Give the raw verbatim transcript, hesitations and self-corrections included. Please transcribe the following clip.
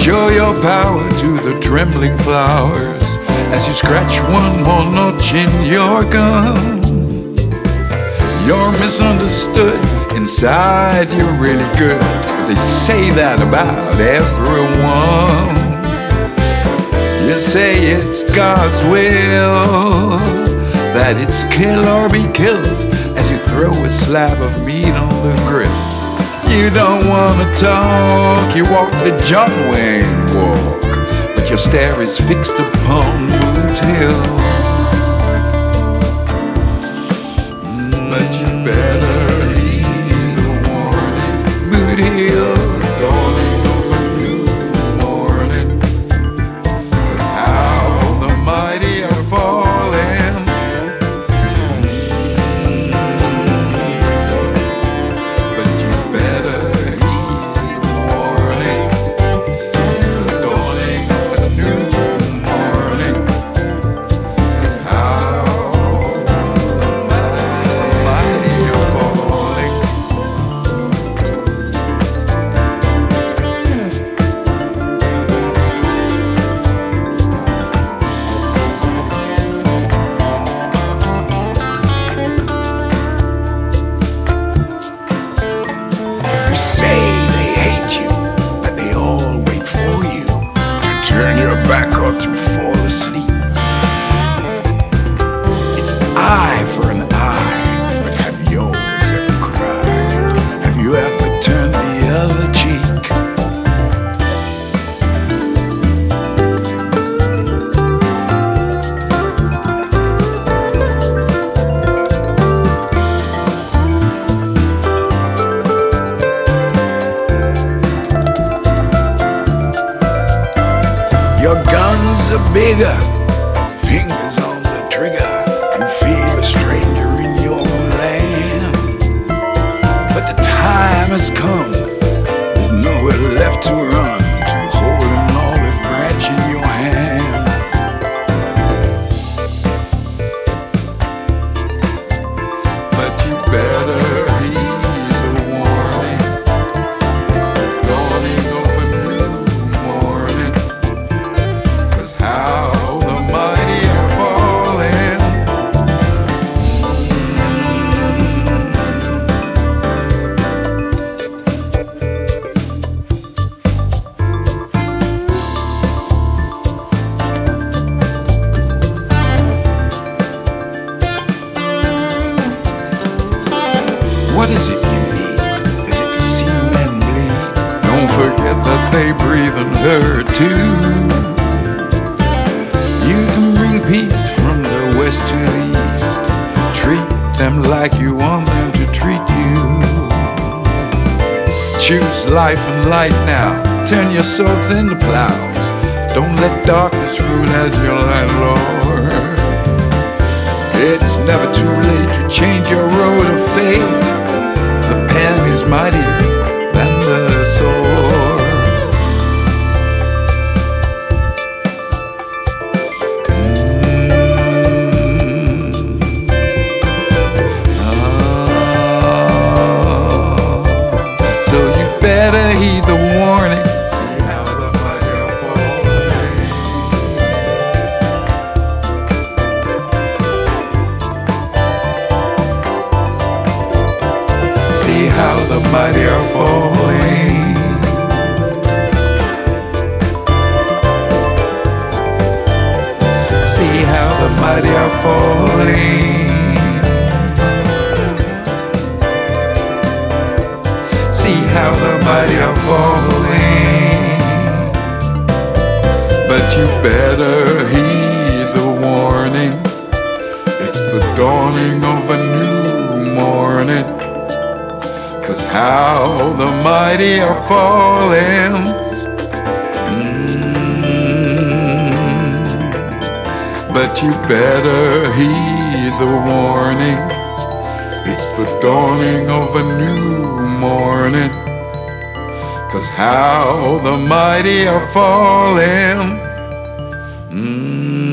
Show your power to the trembling flowers as you scratch one more notch in your gun. You're misunderstood, inside you're really good, but they say that about everyone. You say it's God's will, that it's kill or be killed, as you throw a slab of meat on the grill. You don't wanna talk, you walk the John Wayne walk, but your stare is fixed upon Boot Hill. But you better heed the warning, Boot Hill, the dawning of a new morning. 'Cause how the mighty are falling. But you better heed the warning. It's the dawning of a new morning. 'Cause how mighty are falling. You say they hate you, but they all wait for you to turn your back or to fall asleep. It's eye for an eye, but have yours ever cried? Have you ever turned the other cheek? Your guns are bigger, fingers on the trigger. You feel a stranger in your own land. But the time has come, there's nowhere left to run, to hold an olive branch in your hand. But you better heed the warning. It's the dawning of a new morning. 'Cause how the mighty are falling. What is it you need? Is it to see men bleed? Don't forget that they breathe and hurt too. You can bring peace from the west to the east. Treat them like you want them to treat you. Choose life and light now. Turn your swords into plows. Don't let darkness rule as your landlord. It's never too late to change your road of fate. The pen is mightier than the sword. So you better heed the warning. See how the mighty are falling. See how the mighty are falling. See how the mighty are falling. See how the mighty are falling. But you better heed the warning. It's the dawning of a new morning. 'Cause how the mighty are falling. Mm. But you better heed the warning. It's the dawning of a new morning. 'Cause how the mighty are falling. Mm.